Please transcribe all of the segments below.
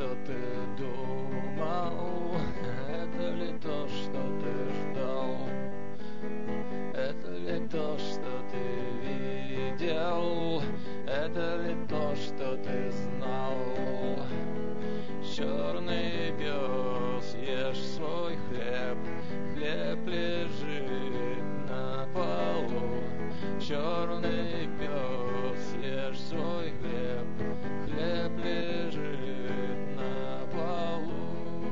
что ты думал? Это ли то, что ты ждал? Это ли то, что ты видел? Это ли то, что ты знал? Черный пес, ешь свой хлеб, хлеб лежит на полу. Черный пес, ешь свой хлеб, хлеб лежит на полу.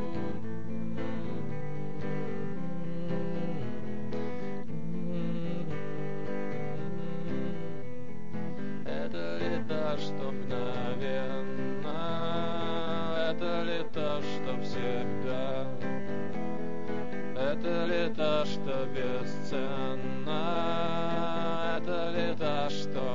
Это ли та, что мгновенно? Это ли та, что всегда? Это ли та, что бесценна? Это ли та, что